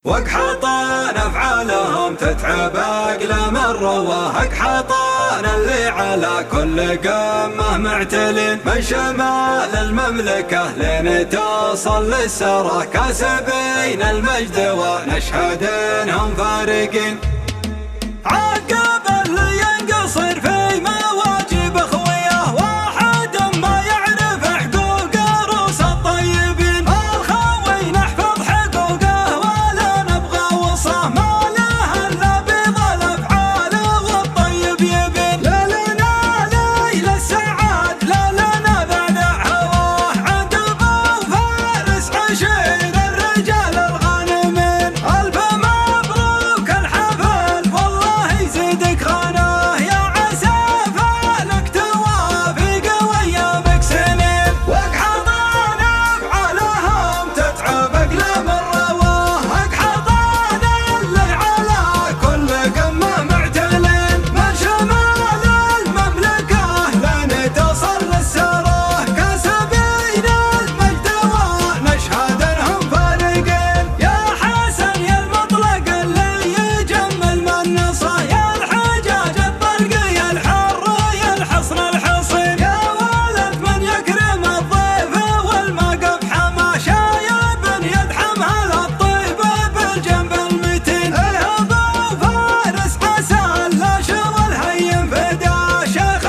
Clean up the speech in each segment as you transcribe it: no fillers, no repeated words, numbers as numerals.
وقحطان افعالهم تتعب اقلام الرواه، اقحطان اللي على كل قمه معتلين من شمال المملكه لين توصل للسرى، كاسبين المجد ونشهد انهم فارقين. عقب اللي ينقصر في مواجب خويه، واحد ما يعرف حقوق روس الطيبين. الخاوي نحفظ حقوقه ولا نبغى وصاه، ما له الا بيض الافعال والطيب يبين. ليلنا ليل السعاد ليلنا ذا هواه، عند ابو فارس عشير الرجال الغانمين. الف مبروك الحفل والله يزيدك غناه، يا عسى فالك توافق وايامك سنين. وقحطان افعالهم تتعب اقلام الرواه، اقحطان اللي على كل قمه معتلين من شمال المملكه لين توصل للسراه، كاسبين المجد ونشهد انهم فارقين. يا حسن يا المطلق اللي يجمل من نصه، يا الحجاج الطلق يا الحر يا الحصن الحصين. يا ولد من يكرم الضيف والمقف حما، شايب يدحم هلا الطيب بالجنب المتين. ابو فارس عسى الاشر الهين فدا، شيخ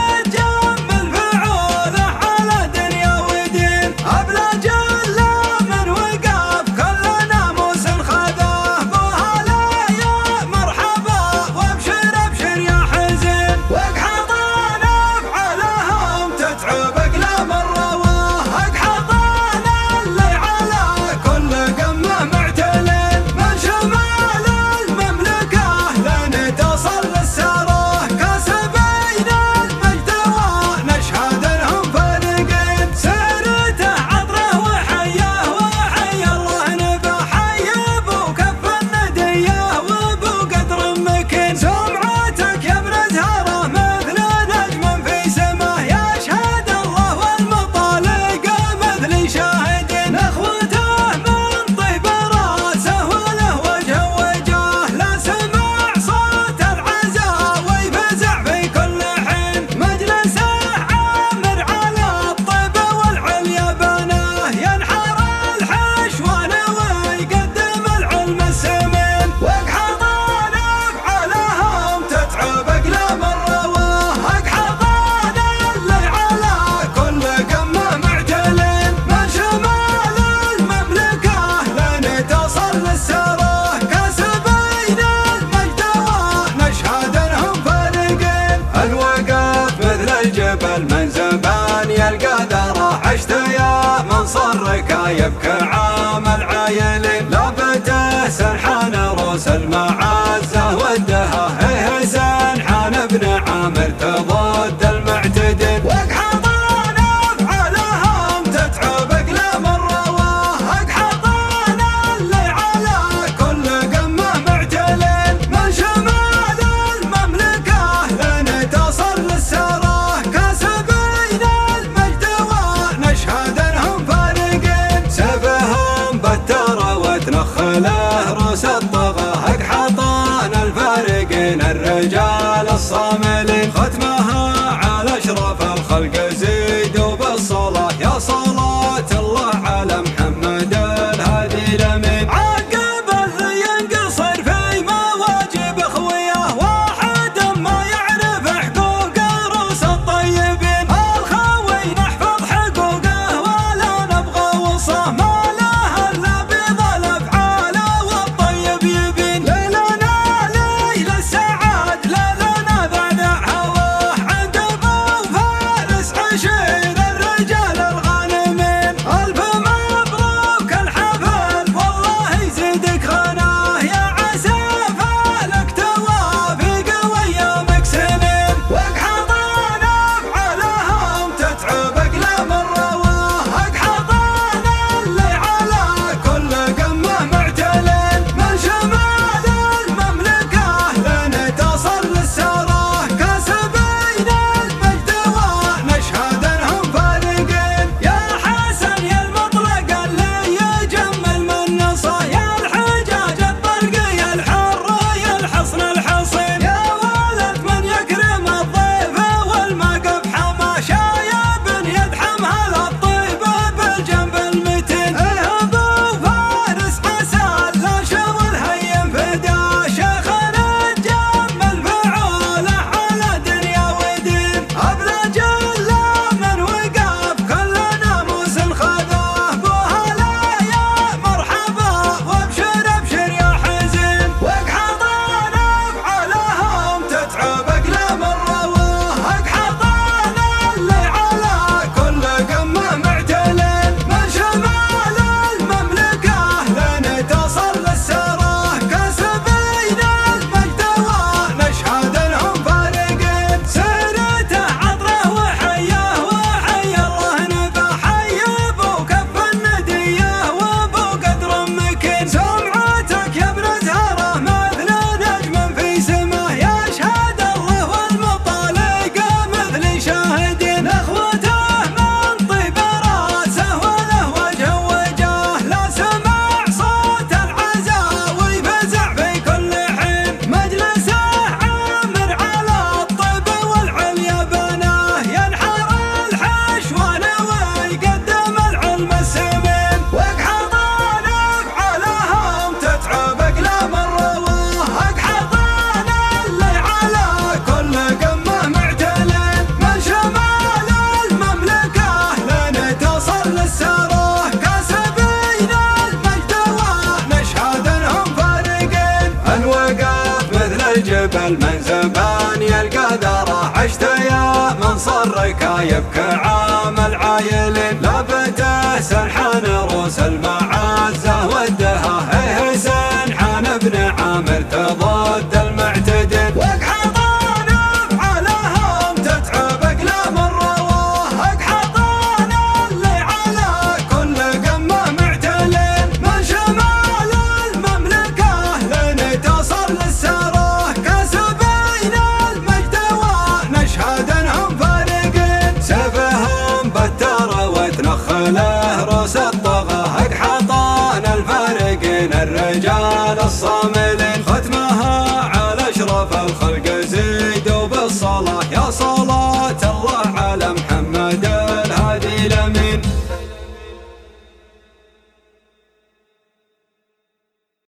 نجم الفعوله على دنيا ودين. ابلى جله من وقف كل ناموس خذاه، بوهلا يا مرحبا وابشر ابشر يا حزين. وقحطان افعالهم تتعب اقلام الرواه، اقحطان اللي على كل قمه معتلين من شمال المملكه لين توصل للسراه، كاسبين المجد ونشهد انهم فارقين. سيرته عطره وحياه وحي الله نبه، حي ابو كف النديه وابو قدر مكين. سمعتك يا ابن زهره مثل نجم في سماه، يشهد الله والمطالق مثل شاهدين. اخوته من طيب راسه وله وجه وجاه، لا سمع صوت العزاء ويفزع في كل حين. مجلسه عامر على الطيب والعليا بناه، ينحر الحشوان ويقدم العلم السمين. وقحطان افعالهم تتعب اقلام الرواه، اقحطان اللي على كل قمه معتلين من شمال المملكه لين توصل للسراه، كاسبين المجد ونشهد انهم فارقين. الوقف مثل الجبل من زمان يلقى ذره، عشت يا من صرك يبكي عام العايلين. لابته سنحان روس المعزه والدها، هيه سنحان ابن عامر تضد المعتدين. وقحطان افعالهم تتعب اقلام الرواه، اقحطان اللي على كل قمه معتلين من شمال المملكه لين توصل للسراه، كاسبين المجد ونشهد انهم فارقين. سبهم بتر وتنخله روس صر كايب كعام العايلين لابته سرحان روس المال